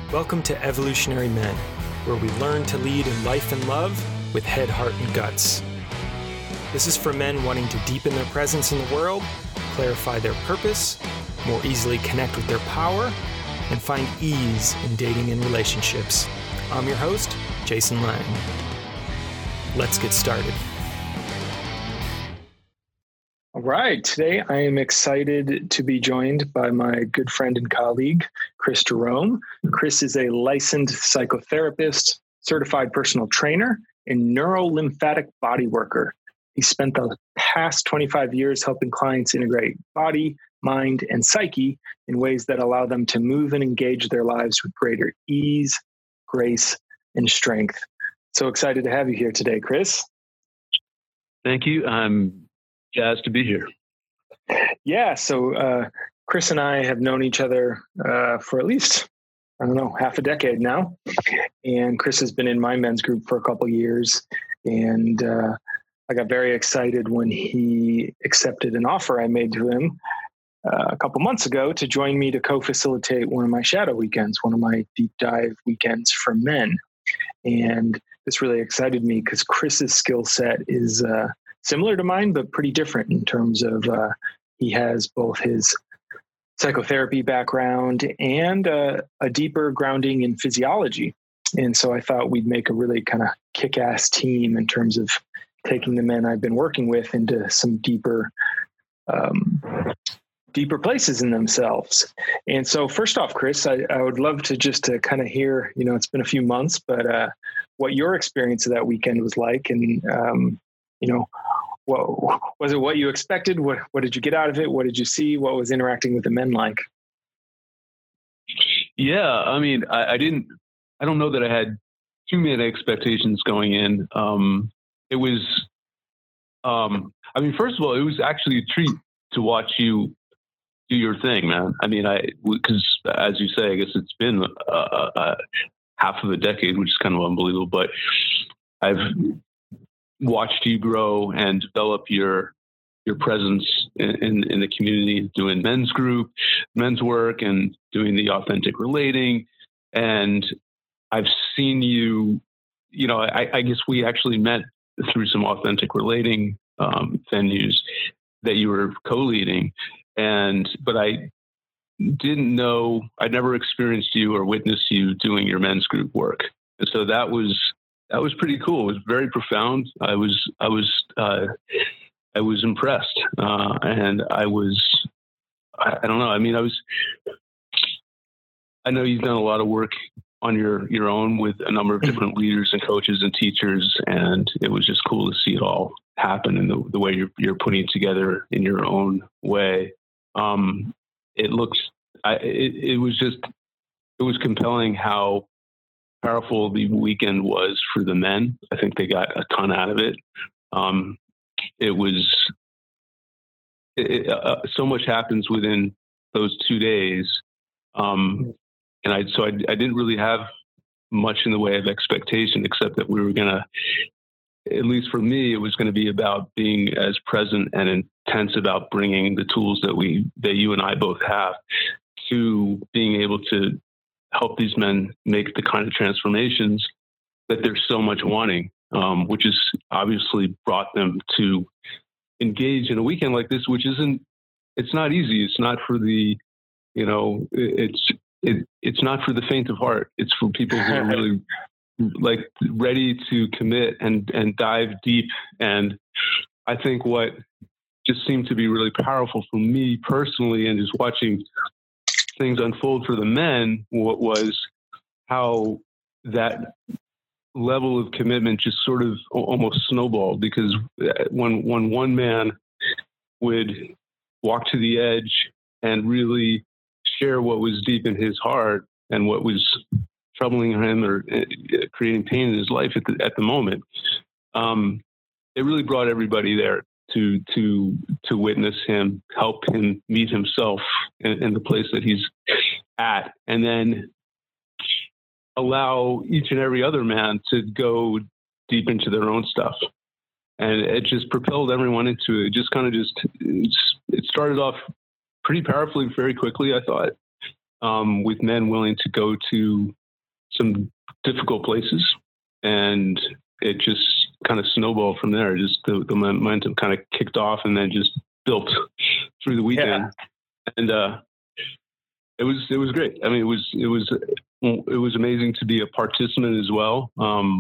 Welcome to Evolutionary Men, where we learn to lead in life and love with head, heart, and guts. This is for men wanting to deepen their presence in the world, clarify their purpose, more easily connect with their power, and find ease in dating and relationships. I'm your host, Jason Lang. Let's get started. All right, today I am excited to be joined by my good friend and colleague, Chris Jerome. Chris is a licensed psychotherapist, certified personal trainer, and neurolymphatic body worker. He spent the past 25 years helping clients integrate body, mind, and psyche in ways that allow them to move and engage their lives with greater ease, grace, and strength. So excited to have you here today, Chris. Thank you. I'm jazzed to be here. Yeah. So Chris and I have known each other for at least, half a decade now. And Chris has been in my men's group for a couple of years. And I got very excited when he accepted an offer I made to him a couple months ago to join me to co-facilitate one of my shadow weekends, one of my deep dive weekends for men. And this really excited me because Chris's skill set is similar to mine, but pretty different in terms of he has both his psychotherapy background and a deeper grounding in physiology. And so I thought we'd make a really kind of kick-ass team in terms of taking the men I've been working with into some deeper places in themselves. And so first off, Chris, I would love to just to kind of hear, it's been a few months, but what your experience of that weekend was like. And, was it what you expected? What did you get out of it? What did you see? What was interacting with the men like? Yeah, I mean, I don't know that I had too many expectations going in. It was, first of all, it was actually a treat to watch you do your thing, man. I mean, because as you say, I guess it's been half of a decade, which is kind of unbelievable, but I've watched you grow and develop your presence in the community, doing men's group, men's work, and doing the authentic relating. And I've seen you, I guess we actually met through some authentic relating venues that you were co-leading. But I didn't know, I'd never experienced you or witnessed you doing your men's group work. And so that was pretty cool. It was very profound. I was impressed. And I don't know. I mean, I know you've done a lot of work on your own with a number of different leaders and coaches and teachers. And it was just cool to see it all happen in the way you're putting it together in your own way. It was compelling how powerful the weekend was for the men. I think they got a ton out of it. So much happens within those 2 days. And I didn't really have much in the way of expectation, except that we were going to, at least for me, it was going to be about being as present and intense about bringing the tools that you and I both have to being able to help these men make the kind of transformations that they're so much wanting, which has obviously brought them to engage in a weekend like this, it's not easy. It's not for the, it's not for the faint of heart. It's for people who are really ready to commit and dive deep. And I think what just seemed to be really powerful for me personally, and just watching things unfold for the men, what was how that level of commitment just sort of almost snowballed, because when one man would walk to the edge and really share what was deep in his heart and what was troubling him or creating pain in his life at the moment, it really brought everybody there to witness him, help him meet himself in the place that he's at, and then allow each and every other man to go deep into their own stuff. And it just propelled everyone into it. It started off pretty powerfully, very quickly, I thought, with men willing to go to some difficult places, and it just kind of snowballed from there. Just the momentum kind of kicked off and then just built through the weekend. Yeah. And it was great. I mean, it was amazing to be a participant as well.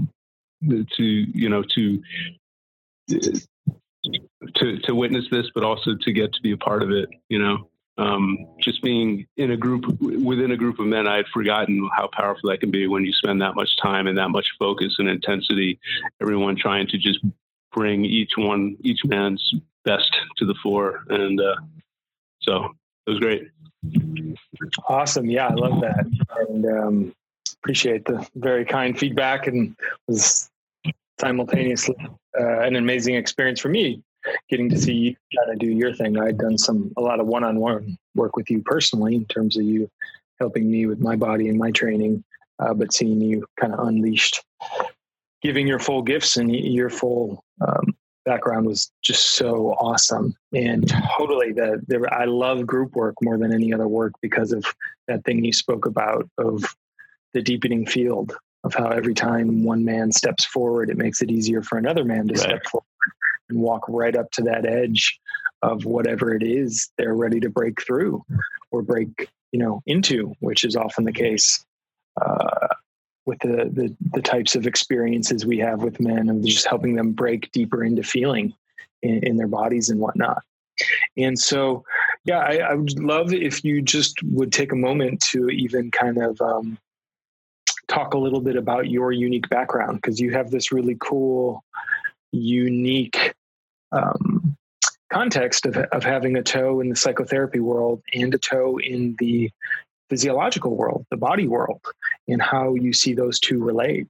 To witness this, but also to get to be a part of it, just being within a group of men, I had forgotten how powerful that can be when you spend that much time and that much focus and intensity, everyone trying to just bring each man's best to the fore. And so it was great. Awesome. Yeah, I love that. And appreciate the very kind feedback, and was simultaneously an amazing experience for me getting to see you kind of do your thing. I'd done a lot of one-on-one work with you personally in terms of you helping me with my body and my training, but seeing you kind of unleashed, giving your full gifts and your full background was just so awesome. And totally I love group work more than any other work because of that thing you spoke about of the deepening field, of how every time one man steps forward, it makes it easier for another man to step forward and walk right up to that edge of whatever it is they're ready to break through or break, into, which is often the case with the types of experiences we have with men, of just helping them break deeper into feeling in their bodies and whatnot. And so, yeah, I would love if you just would take a moment to even kind of talk a little bit about your unique background, because you have this really cool, unique context of having a toe in the psychotherapy world and a toe in the physiological world, the body world, and how you see those two relate.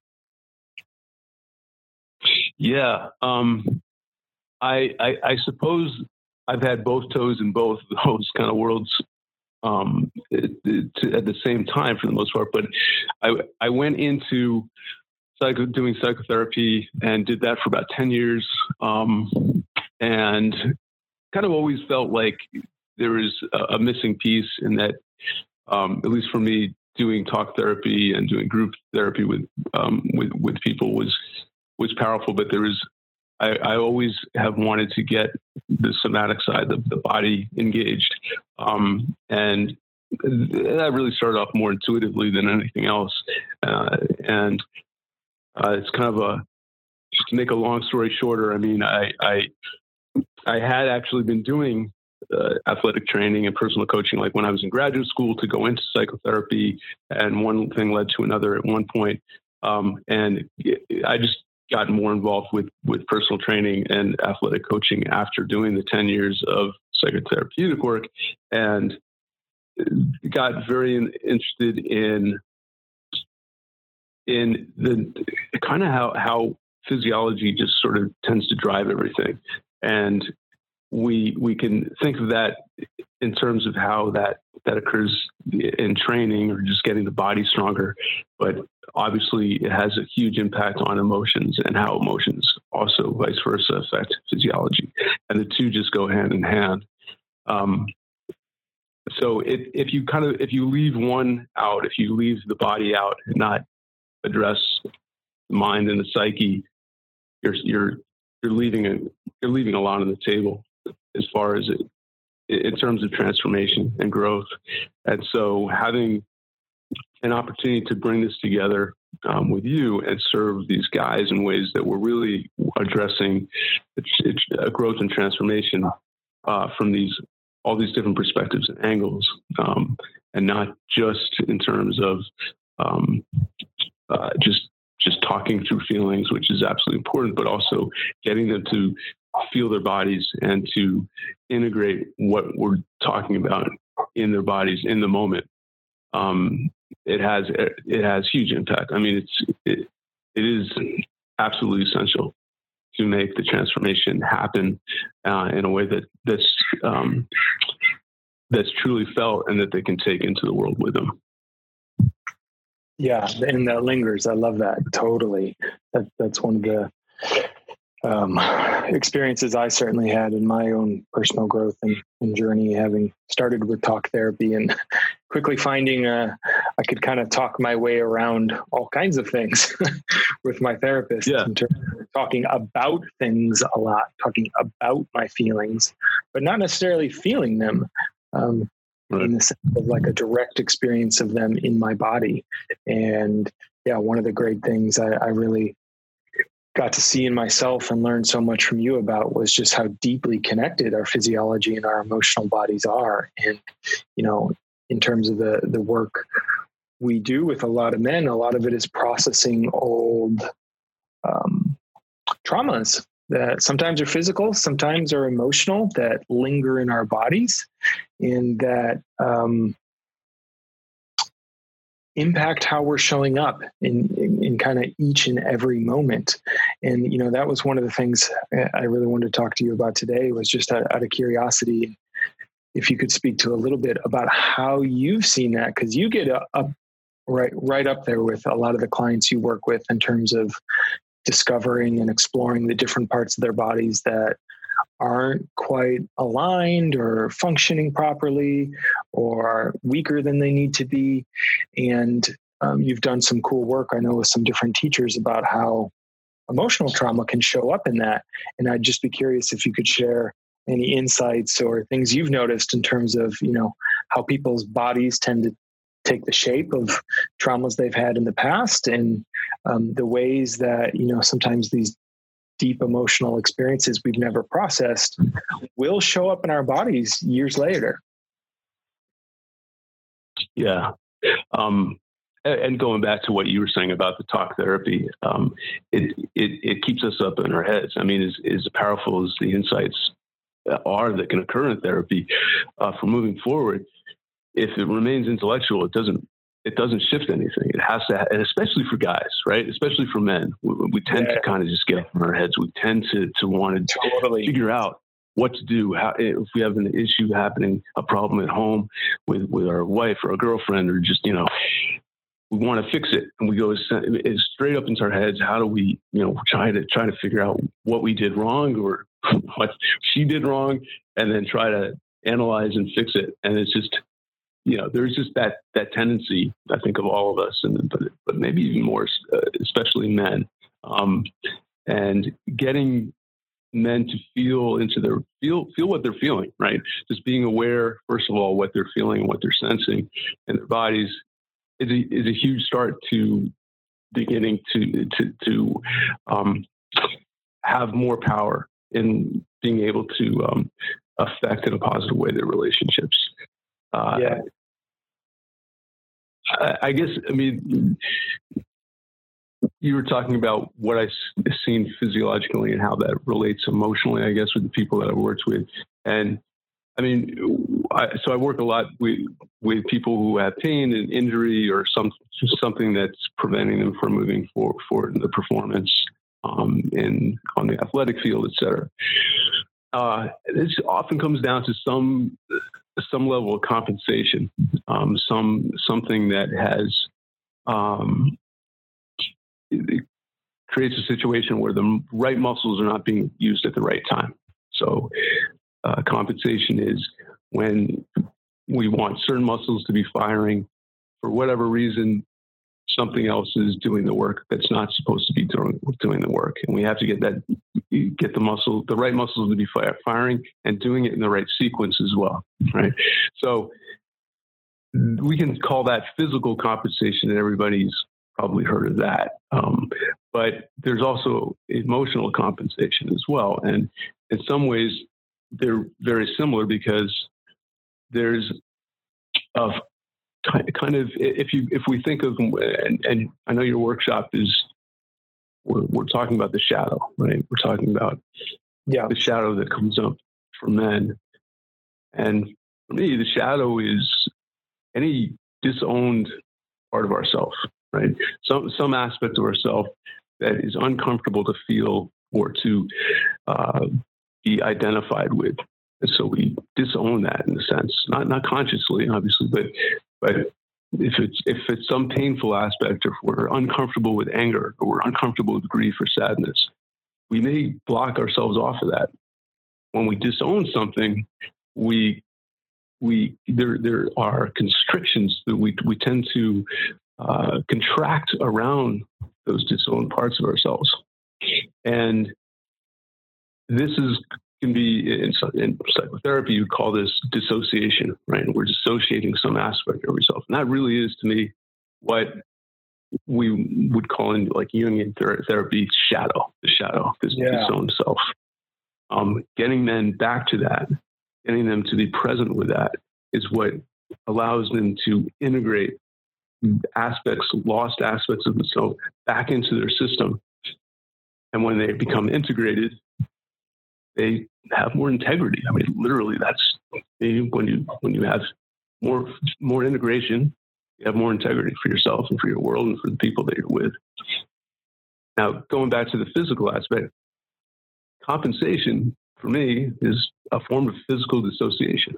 Yeah. I suppose I've had both toes in both of those kind of worlds at the same time for the most part, but I went into doing psychotherapy and did that for about 10 years. And kind of always felt like there was a missing piece in that, at least for me, doing talk therapy and doing group therapy with people was powerful, but I always have wanted to get the somatic side, the body engaged. And that really started off more intuitively than anything else. And it's kind of just to make a long story shorter, I mean, I had actually been doing athletic training and personal coaching, like when I was in graduate school, to go into psychotherapy, and one thing led to another at one point. And I just got more involved with personal training and athletic coaching after doing the 10 years of psychotherapeutic work, and got very interested in the kind of how physiology just sort of tends to drive everything. And we can think of that in terms of how that occurs in training or just getting the body stronger. But obviously it has a huge impact on emotions, and how emotions also vice versa affect physiology. And the two just go hand in hand. So if you leave one out, if you leave the body out and not address the mind and the psyche, you're leaving a lot on the table as far as in terms of transformation and growth. And so having an opportunity to bring this together with you and serve these guys in ways that we're really addressing a growth and transformation from all these different perspectives and angles, and not just in terms of just talking through feelings, which is absolutely important, but also getting them to feel their bodies and to integrate what we're talking about in their bodies in the moment. It has huge impact. I mean, it is absolutely essential to make the transformation happen in a way that's truly felt and that they can take into the world with them. Yeah, and that lingers. I love that. Totally. That's one of the experiences I certainly had in my own personal growth and journey, having started with talk therapy and quickly finding I could kind of talk my way around all kinds of things with my therapist. Yeah. In terms of talking about things a lot, talking about my feelings, but not necessarily feeling them. Right. In the sense of like a direct experience of them in my body. And yeah, one of the great things I really got to see in myself and learn so much from you about was just how deeply connected our physiology and our emotional bodies are. And, you know, in terms of the work we do with a lot of men, a lot of it is processing old traumas that sometimes are physical, sometimes are emotional, that linger in our bodies and that impact how we're showing up in kind of each and every moment. And, you know, that was one of the things I really wanted to talk to you about today, was just out of curiosity, if you could speak to a little bit about how you've seen that, because you get right up there with a lot of the clients you work with in terms of discovering and exploring the different parts of their bodies that aren't quite aligned or functioning properly or are weaker than they need to be. And you've done some cool work, I know, with some different teachers about how emotional trauma can show up in that. And I'd just be curious if you could share any insights or things you've noticed in terms of, you know, how people's bodies tend to take the shape of traumas they've had in the past, and the ways that, you know, sometimes these deep emotional experiences we've never processed will show up in our bodies years later. Yeah. And going back to what you were saying about the talk therapy, it keeps us up in our heads. I mean, as powerful as the insights are that can occur in therapy, for moving forward, if it remains intellectual, it doesn't shift anything. It has to, and especially for guys, right? Especially for men, we tend to kind of just get up in our heads. We tend to want to figure out what to do. How, if we have an issue happening, a problem at home with our wife or a girlfriend, or just, you know, we want to fix it, and we go straight up into our heads. How do we, you know, try to figure out what we did wrong or what she did wrong, and then try to analyze and fix it. And it's just, you know, there's just that tendency, I think, of all of us, but maybe even more, especially men, and getting men to feel what they're feeling, right? Just being aware, first of all, what they're feeling, what they're sensing in their bodies is a huge start to beginning to have more power in being able to affect in a positive way their relationships. I guess, I mean, you were talking about what I've seen physiologically and how that relates emotionally, I guess, with the people that I've worked with. And I mean, I work a lot with people who have pain and injury or something that's preventing them from moving forward in the performance on the athletic field, et cetera. This often comes down to some level of compensation, something that has it creates a situation where the right muscles are not being used at the right time. So compensation is when we want certain muscles to be firing for whatever reason, something else is doing the work that's not supposed to be doing the work, and we have to get the right muscles to be firing and doing it in the right sequence as well, right? So we can call that physical compensation, and everybody's probably heard of that. But there's also emotional compensation as well, and in some ways they're very similar, because there's a kind of, if we think of, and I know your workshop is, we're talking about the shadow, right? We're talking about the shadow that comes up for men. And for me, the shadow is any disowned part of ourself, right? Some aspect of ourself that is uncomfortable to feel or to be identified with. And so we disown that, in a sense, not consciously, obviously, but if it's some painful aspect, or if we're uncomfortable with anger, or we're uncomfortable with grief or sadness, we may block ourselves off of that. When we disown something, we there are constrictions that we tend to contract around those disowned parts of ourselves. And this can be in psychotherapy, you call this dissociation, right? And we're dissociating some aspect of ourselves. And that really is, to me, what we would call in like Jungian therapy, the shadow, this disowned self. Getting men back to that, getting them to be present with that is what allows them to integrate lost aspects of themselves back into their system. And when they become integrated, they have more integrity. I mean, literally, that's when you have more integration, you have more integrity for yourself and for your world and for the people that you're with. Now, going back to the physical aspect, compensation for me is a form of physical dissociation.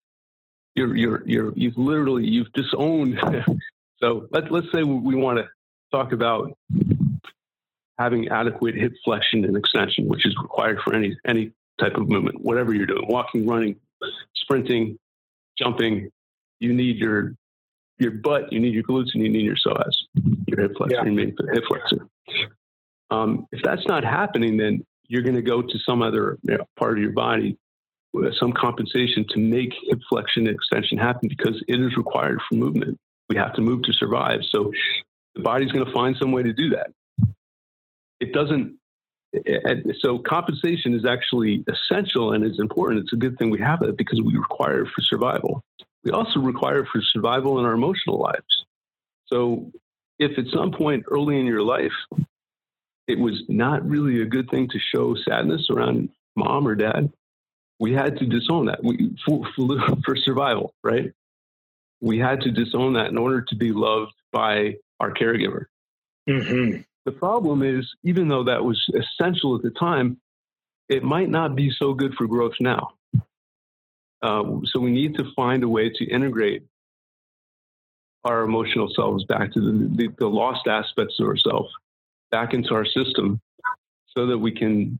You've disowned. So let's say we want to talk about having adequate hip flexion and extension, which is required for any type of movement, whatever you're doing, walking, running, sprinting, jumping. You need your butt, you need your glutes, and you need your psoas, your hip flexor, your main hip flexor. If that's not happening, then you're going to go to some other part of your body, some compensation to make hip flexion and extension happen, because it is required for movement. We have to move to survive. So the body's going to find some way to do that. It doesn't. So compensation is actually essential and is important. It's a good thing we have it because we require it for survival. We also require it for survival in our emotional lives. So if at some point early in your life, it was not really a good thing to show sadness around mom or dad, we had to disown that for survival, right? We had to disown that in order to be loved by our caregiver. Mm-hmm. The problem is, even though that was essential at the time, it might not be so good for growth now. So we need to find a way to integrate our emotional selves back to the lost aspects of ourselves back into our system so that we can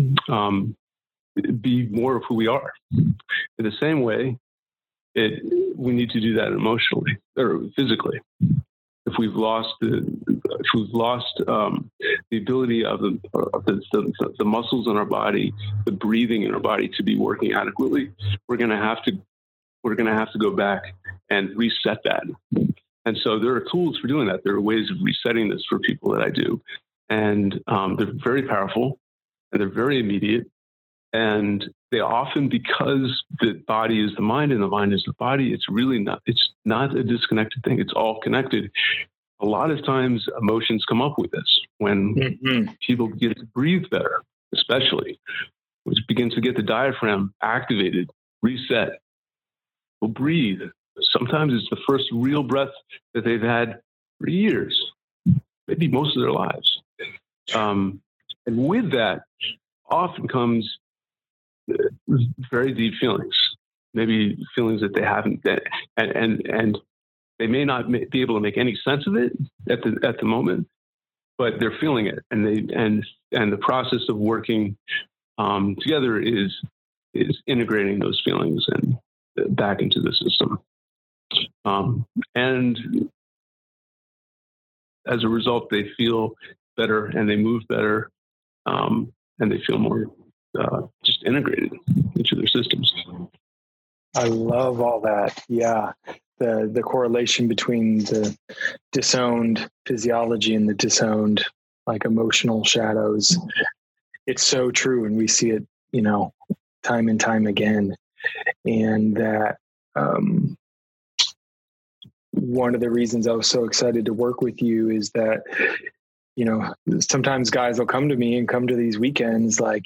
be more of who we are. In the same way, we need to do that emotionally or physically. If we've lost the ability of the muscles in our body, the breathing in our body to be working adequately, we're going to have to go back and reset that. And so there are tools for doing that. There are ways of resetting this for people that I do, and they're very powerful and they're very immediate. And they often, because the body is the mind and the mind is the body, it's not a disconnected thing. It's all connected. A lot of times emotions come up with this when people begin to breathe better, especially, which begins to get the diaphragm activated, reset. We'll breathe. Sometimes it's the first real breath that they've had for years, maybe most of their lives. And with that often comes very deep feelings, maybe feelings that they haven't, and they may not be able to make any sense of it at the moment, but they're feeling it, and the process of working together is integrating those feelings and back into the system, and as a result, they feel better and they move better, and they feel more just integrated into their systems. I love all that. Yeah. The correlation between the disowned physiology and the disowned like emotional shadows. It's so true. And we see it, time and time again. And that, one of the reasons I was so excited to work with you is that, sometimes guys will come to me and come to these weekends like,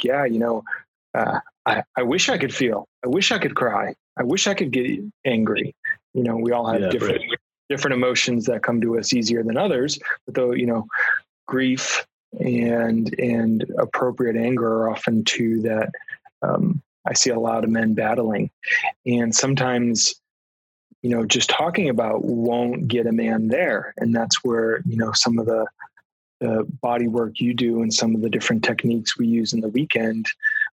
I wish I could feel, I wish I could cry. I wish I could get angry. We all have different emotions that come to us easier than others, but though, grief and appropriate anger are often two that I see a lot of men battling. And sometimes, just talking about won't get a man there. And that's where, some of the body work you do and some of the different techniques we use in the weekend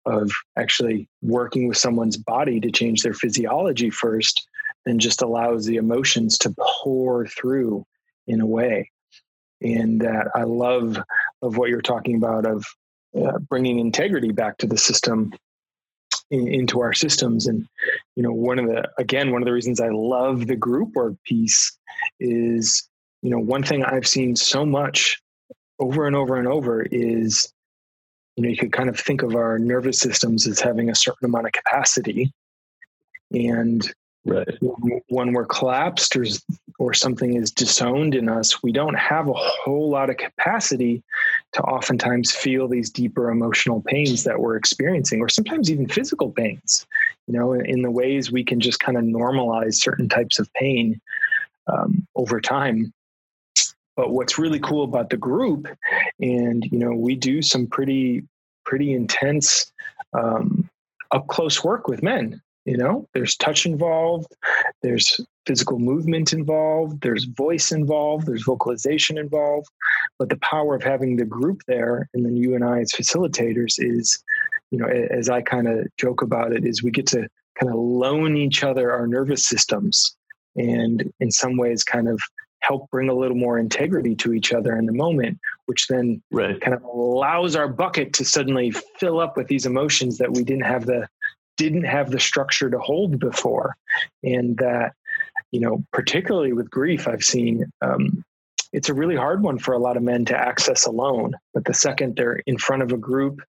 of actually working with someone's body to change their physiology first, then just allows the emotions to pour through in a way. And that I love of what you're talking about of bringing integrity back to the system, into our systems. And, one of the reasons I love the group work piece is, one thing I've seen so much over and over and over is, you could kind of think of our nervous systems as having a certain amount of capacity. And right. when we're collapsed or something is disowned in us, we don't have a whole lot of capacity to oftentimes feel these deeper emotional pains that we're experiencing, or sometimes even physical pains, in the ways we can just kind of normalize certain types of pain over time. But what's really cool about the group, and, we do some pretty intense up close work with men. There's touch involved, there's physical movement involved, there's voice involved, there's vocalization involved. But the power of having the group there, and then you and I as facilitators, is, as I kind of joke about it, is we get to kind of loan each other our nervous systems, and in some ways kind of help bring a little more integrity to each other in the moment, which then kind of allows our bucket to suddenly fill up with these emotions that we didn't have the structure to hold before. And that, particularly with grief, I've seen it's a really hard one for a lot of men to access alone. But the second they're in front of a group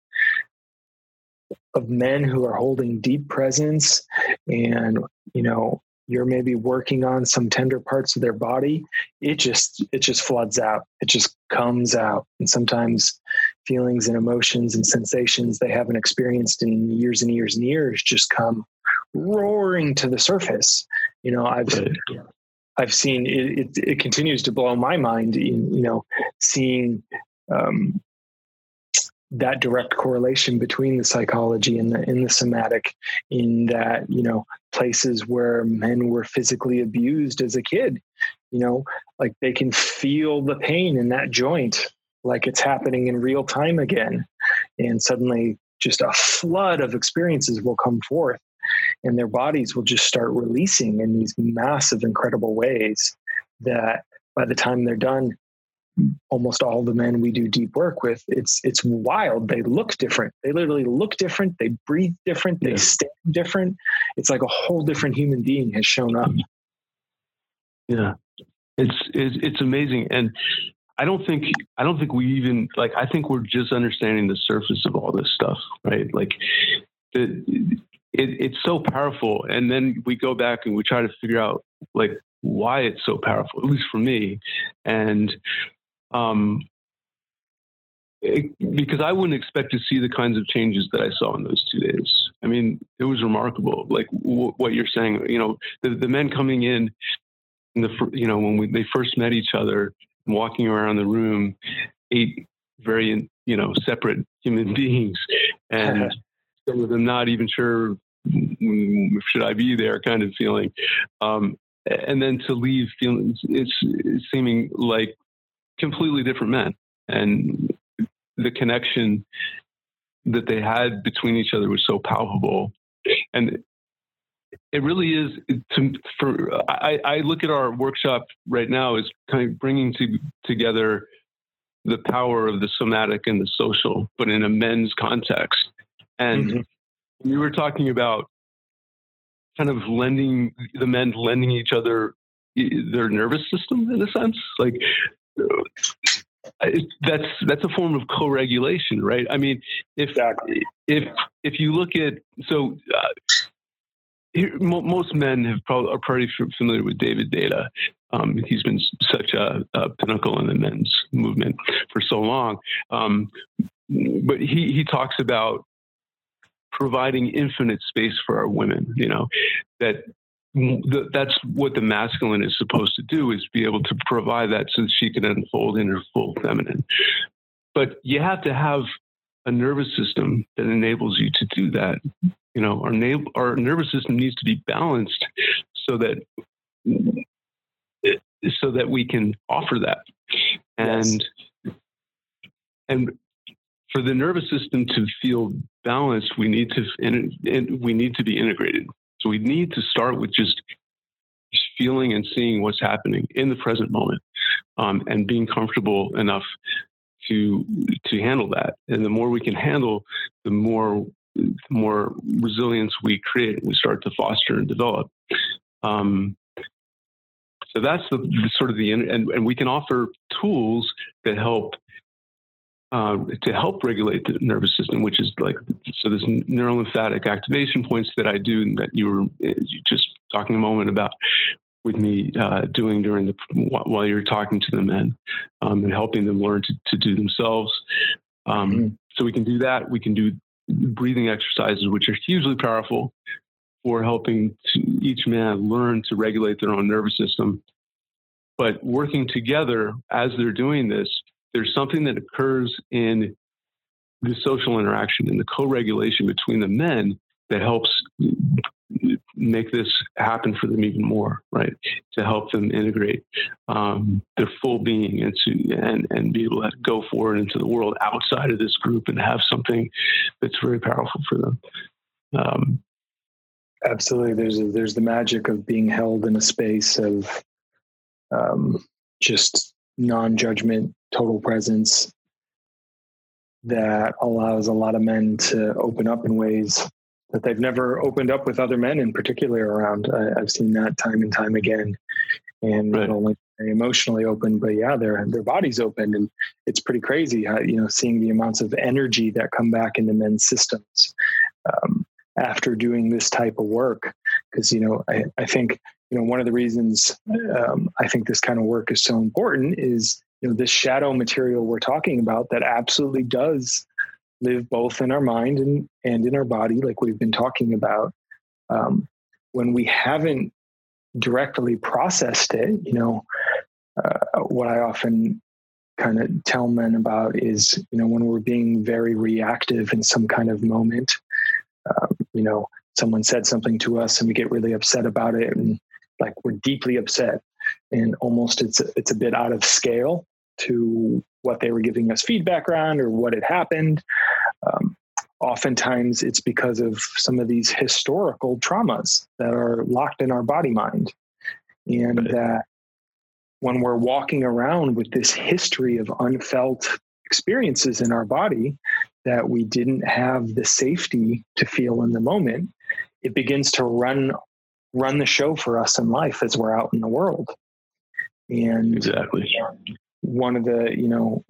of men who are holding deep presence, and, you're maybe working on some tender parts of their body, it just floods out. It just comes out. And sometimes feelings and emotions and sensations they haven't experienced in years and years and years just come roaring to the surface. I've seen it continues to blow my mind, seeing that direct correlation between the psychology and the somatic, in that, places where men were physically abused as a kid, like they can feel the pain in that joint, like it's happening in real time again. And suddenly just a flood of experiences will come forth, and their bodies will just start releasing in these massive, incredible ways that by the time they're done, almost all the men we do deep work with, it's wild. They look different. They literally look different. They breathe different. They stand different. It's like a whole different human being has shown up. Yeah, it's amazing. And I don't think we even, like, I think we're just understanding the surface of all this stuff, right? Like it's so powerful. And then we go back and we try to figure out like why it's so powerful, at least for me. And, because I wouldn't expect to see the kinds of changes that I saw in those 2 days. I mean, it was remarkable. Like what you're saying, the men coming in when they first met each other, walking around the room, 8 very, separate human beings, and some of them not even sure, should I be there kind of feeling. And then to leave feeling, it's seeming like completely different men, and the connection that they had between each other was so palpable. And it really is. I look at our workshop right now as kind of bringing together the power of the somatic and the social, but in a men's context. And we were talking about kind of lending each other their nervous system in a sense, like. That's a form of co-regulation, right? I mean, if you look at most men are pretty familiar with David Deida. He's been such a pinnacle in the men's movement for so long, but he talks about providing infinite space for our women. That's what the masculine is supposed to do, is be able to provide that so that she can unfold in her full feminine. But you have to have a nervous system that enables you to do that. Our nervous system needs to be balanced so that we can offer that. And for the nervous system to feel balanced, we need to be integrated. So we need to start with just feeling and seeing what's happening in the present moment, and being comfortable enough to handle that. And the more we can handle, the more resilience we create, we start to foster and develop. So that's the sort of and we can offer tools that help to help regulate the nervous system, which is like, so there's neurolymphatic activation points that I do that you were just talking a moment about with me doing while you're talking to the men, and helping them learn to do themselves. So we can do that. We can do breathing exercises, which are hugely powerful for helping each man learn to regulate their own nervous system. But working together as they're doing this, there's something that occurs in the social interaction and the co-regulation between the men that helps make this happen for them even more, right? To help them integrate their full being and be able to go forward into the world outside of this group and have something that's very powerful for them. Absolutely. There's the magic of being held in a space of just non-judgment, total presence that allows a lot of men to open up in ways that they've never opened up with other men in particular around. I've seen that time and time again, and not only emotionally open, but their bodies open. And it's pretty crazy how, seeing the amounts of energy that come back into men's systems after doing this type of work. Because, I think, one of the reasons I think this kind of work is so important is, this shadow material we're talking about that absolutely does live both in our mind and in our body, like we've been talking about. When we haven't directly processed it, what I often kind of tell men about is, when we're being very reactive in some kind of moment, someone said something to us and we get really upset about it, and like we're deeply upset, and almost it's a bit out of scale to what they were giving us feedback on or what had happened. Oftentimes it's because of some of these historical traumas that are locked in our body mind. And that when we're walking around with this history of unfelt experiences in our body that we didn't have the safety to feel in the moment, it begins to run the show for us in life as we're out in the world. And exactly. One of the,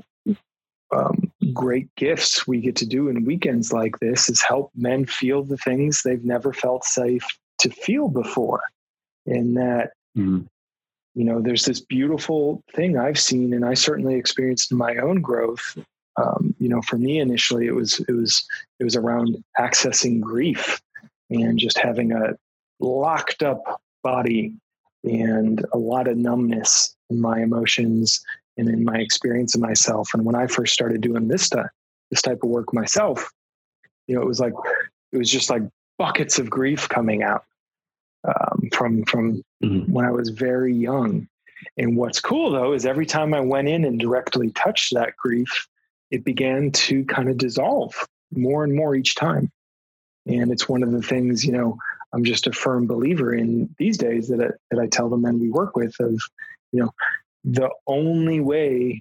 great gifts we get to do in weekends like this is help men feel the things they've never felt safe to feel before. And that, there's this beautiful thing I've seen, and I certainly experienced in my own growth. For me, initially, it was around accessing grief and just having a locked up body and a lot of numbness in my emotions and in my experience of myself. And when I first started doing this type of work myself, it was just like buckets of grief coming out from when I was very young. And what's cool though, is every time I went in and directly touched that grief, it began to kind of dissolve more and more each time. And it's one of the things, I'm just a firm believer in these days that I tell the men we work with of, the only way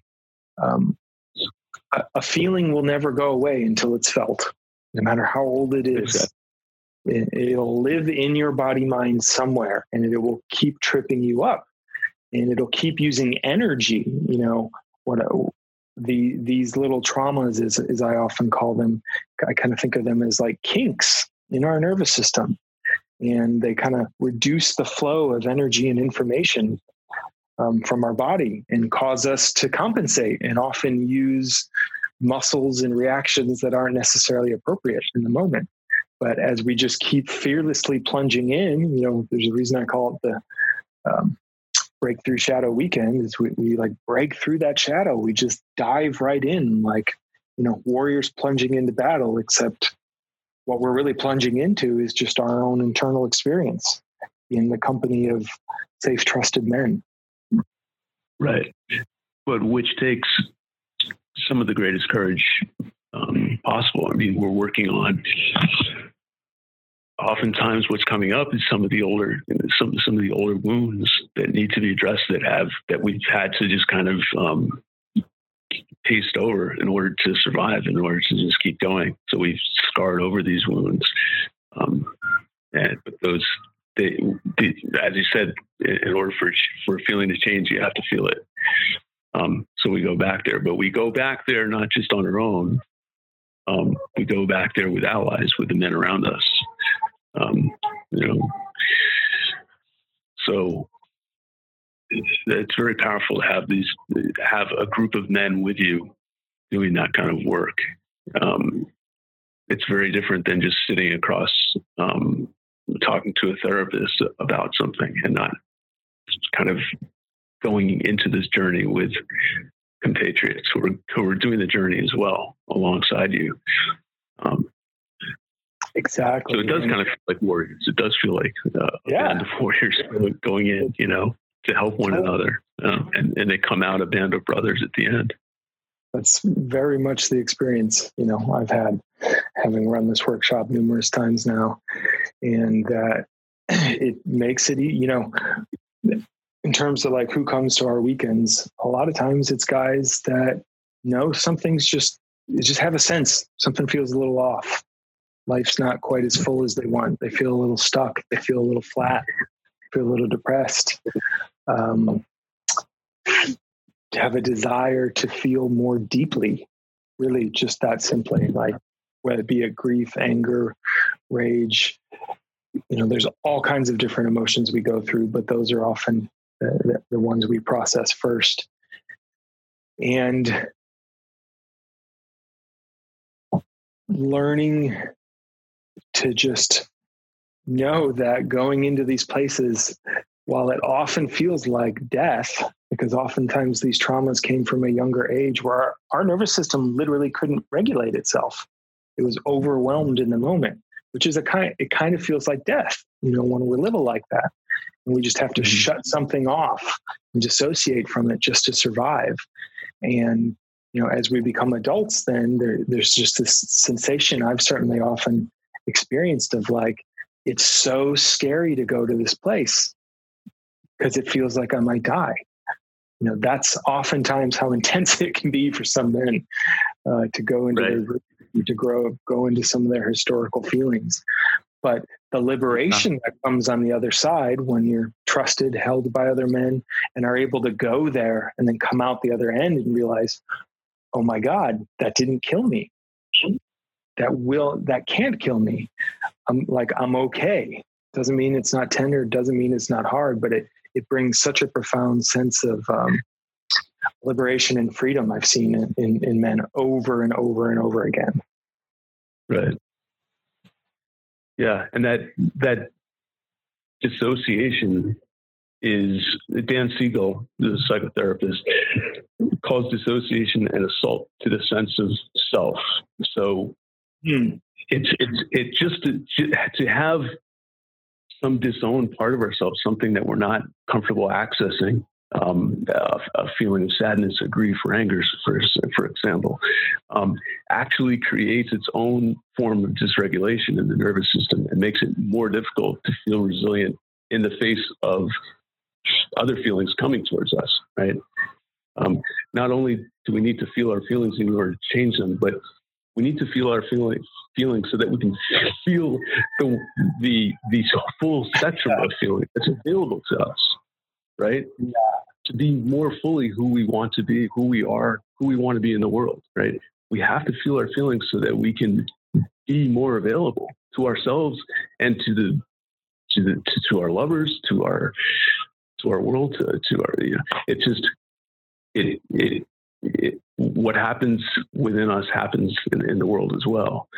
a feeling will never go away until it's felt, no matter how old it is. It'll live in your body mind somewhere, and it will keep tripping you up, and it'll keep using energy. These little traumas, as I often call them, I kind of think of them as like kinks in our nervous system, and they kind of reduce the flow of energy and information from our body and cause us to compensate and often use muscles and reactions that aren't necessarily appropriate in the moment. But as we just keep fearlessly plunging in, there's a reason I call it the Breakthrough Shadow Weekend, is we like break through that shadow. We just dive right in like, warriors plunging into battle, except what we're really plunging into is just our own internal experience in the company of safe, trusted men. Right. But which takes some of the greatest courage possible. I mean, we're working on. Oftentimes, what's coming up is some of the older wounds that need to be addressed that we've had to just kind of paste over in order to survive, in order to just keep going. So we've scarred over these wounds, but those, as you said, in order for a feeling to change, you have to feel it. So we go back there, but we go back there not just on our own. We go back there with allies, with the men around us. So it's very powerful to have a group of men with you doing that kind of work. It's very different than just sitting across, talking to a therapist about something, and not kind of going into this journey with compatriots who are doing the journey as well alongside you. Exactly. So it does kind of feel like warriors. It does feel like a band of warriors going in, to help one another. And they come out a band of brothers at the end. That's very much the experience, I've had, having run this workshop numerous times now. And it makes it, in terms of like who comes to our weekends, a lot of times it's guys that something's just have a sense. Something feels a little off. Life's not quite as full as they want. They feel a little stuck. They feel a little flat, feel a little depressed. Have a desire to feel more deeply, really just that simply, like whether it be a grief, anger, rage, there's all kinds of different emotions we go through, but those are often the ones we process first. And learning to just know that going into these places, while it often feels like death, because oftentimes these traumas came from a younger age where our nervous system literally couldn't regulate itself. It was overwhelmed in the moment, which is it kind of feels like death, when we're little like that. And we just have to shut something off and dissociate from it just to survive. And, as we become adults, then there's just this sensation I've certainly often experienced of like, it's so scary to go to this place because it feels like I might die. That's oftentimes how intense it can be for some men to go into go into some of their historical feelings. But the liberation that comes on the other side when you're trusted, held by other men, and are able to go there and then come out the other end and realize, oh my God, that didn't kill me. That can't kill me. I'm okay. Doesn't mean it's not tender. Doesn't mean it's not hard, but it brings such a profound sense of liberation and freedom I've seen in men over and over and over again. Right. Yeah. And that dissociation is, Dan Siegel, the psychotherapist, calls dissociation an assault to the sense of self. So it's just to have some disowned part of ourselves, something that we're not comfortable accessing, a feeling of sadness, or grief, or anger, for example, actually creates its own form of dysregulation in the nervous system and makes it more difficult to feel resilient in the face of other feelings coming towards us, right? Not only do we need to feel our feelings in order to change them, but we need to feel our feelings so that we can feel the full spectrum of feeling that's available to us, right? Yeah. To be more fully who we want to be, who we are, who we want to be in the world, right? We have to feel our feelings so that we can be more available to ourselves and to our lovers, to our world, to our, it's just, what happens within us happens in the world as well.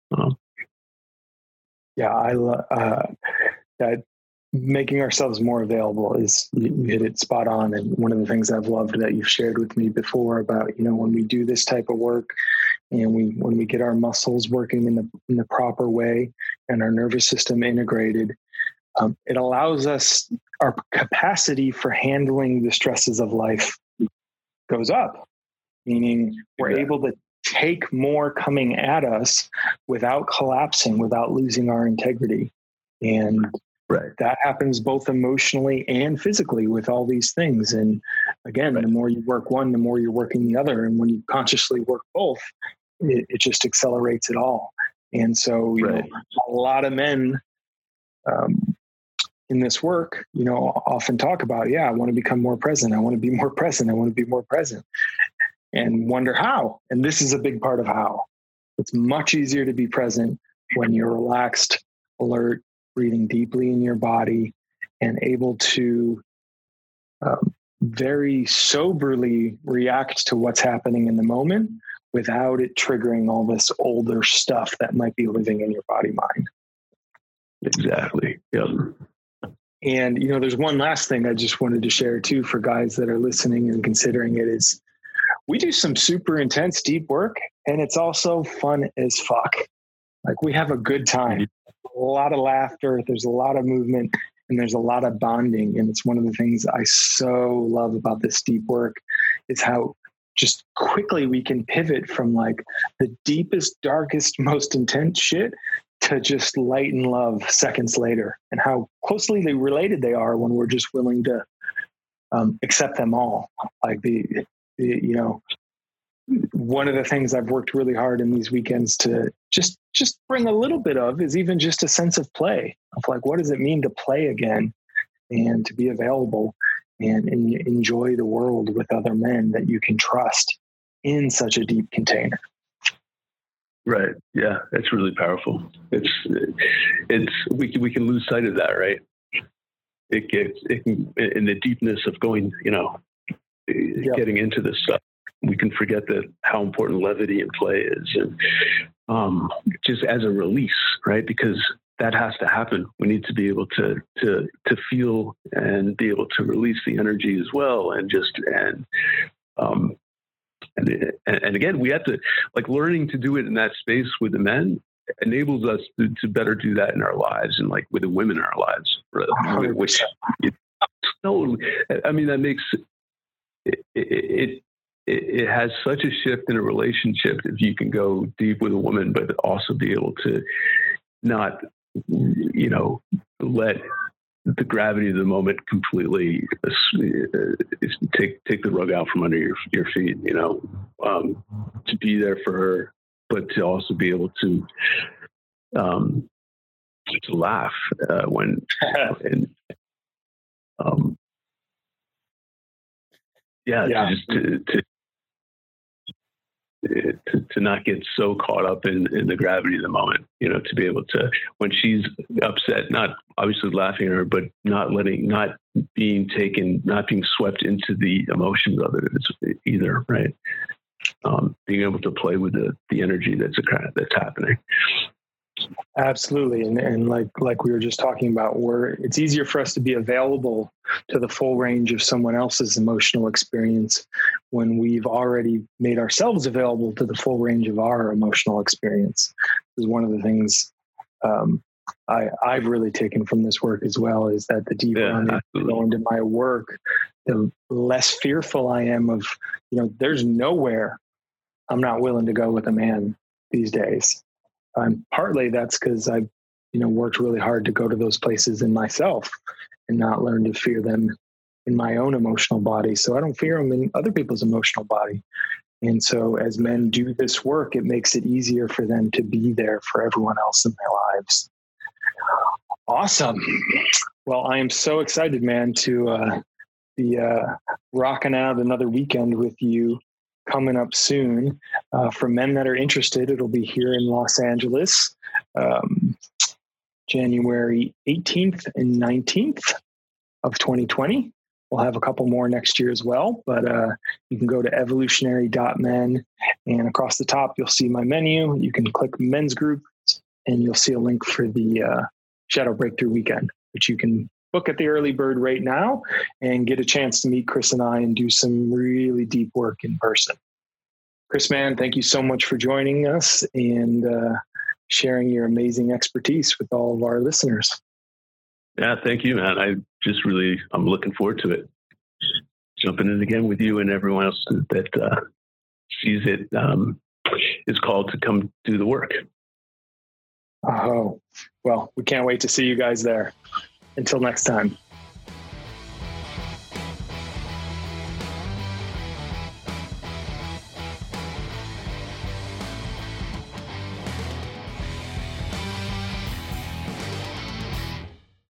I love that. Making ourselves more available is, you hit it spot on. And one of the things I've loved that you've shared with me before about, when we do this type of work and when we get our muscles working in the proper way and our nervous system integrated, it allows us, our capacity for handling the stresses of life goes up, meaning we're able to take more coming at us without collapsing, without losing our integrity. And that happens both emotionally and physically with all these things. And again, the more you work one, the more you're working the other. And when you consciously work both, it just accelerates it all. And so, you know, a lot of men in this work, you know, often talk about, I want to become more present. I want to be more present. I want to be more present, and wonder how. And this is a big part of how. It's much easier to be present when you're relaxed, alert, breathing deeply in your body, and able to very soberly react to what's happening in the moment without it triggering all this older stuff that might be living in your body mind. Exactly. Yep. And, you know, there's one last thing I just wanted to share too for guys that are listening and considering it is we do some super intense deep work, and it's also fun as fuck. Like, we have a good time, a lot of laughter, there's a lot of movement, and there's a lot of bonding. And it's one of the things I so love about this deep work is how just quickly we can pivot from like the deepest, darkest, most intense shit to just light and love seconds later, and how closely related they are when we're just willing to accept them all. Like you know, one of the things I've worked really hard in these weekends to just bring a little bit of is even just a sense of play of like, what does it mean to play again and to be available and enjoy the world with other men that you can trust in such a deep container. Right. Yeah. It's really powerful. We can lose sight of that, right? It can, in the deepness of going, you know, getting into this stuff, we can forget how important levity and play is, and just as a release, right? Because that has to happen. We need to be able to feel and be able to release the energy as well, and again, we have to, like, learning to do it in that space with the men enables us to better do that in our lives, and like with the women in our lives, right? Which I mean, that makes it has such a shift in a relationship if you can go deep with a woman, but also be able to not, you know, let the gravity of the moment completely take the rug out from under your feet, you know, to be there for her, but to also be able to laugh when and to not get so caught up in the gravity of the moment, you know, to be able to, when she's upset, not obviously laughing at her, but not being swept into the emotions of it either. Right. Being able to play with the energy that's happening. Absolutely. And like we were just talking about, it's easier for us to be available to the full range of someone else's emotional experience when we've already made ourselves available to the full range of our emotional experience. Is one of the things I've really taken from this work as well, is that the deeper I go into my work, the less fearful I am of, you know, there's nowhere I'm not willing to go with a man these days. Partly that's because I've, you know, worked really hard to go to those places in myself and not learn to fear them in my own emotional body. So I don't fear them in other people's emotional body. And so as men do this work, it makes it easier for them to be there for everyone else in their lives. Awesome. Well, I am so excited, man, to be rocking out another weekend with you coming up soon. For men that are interested, it'll be here in Los Angeles, January 18th and 19th of 2020. We'll have a couple more next year as well, but you can go to evolutionary.men, and across the top, you'll see my menu. You can click men's group, and you'll see a link for the Shadow Breakthrough Weekend, which you can book at the early bird right now and get a chance to meet Chris and I and do some really deep work in person. Chris, man, thank you so much for joining us and sharing your amazing expertise with all of our listeners. Yeah, thank you, man. I'm looking forward to it. Jumping in again with you and everyone else that sees it is called to come do the work. Oh, well, we can't wait to see you guys there. Until next time.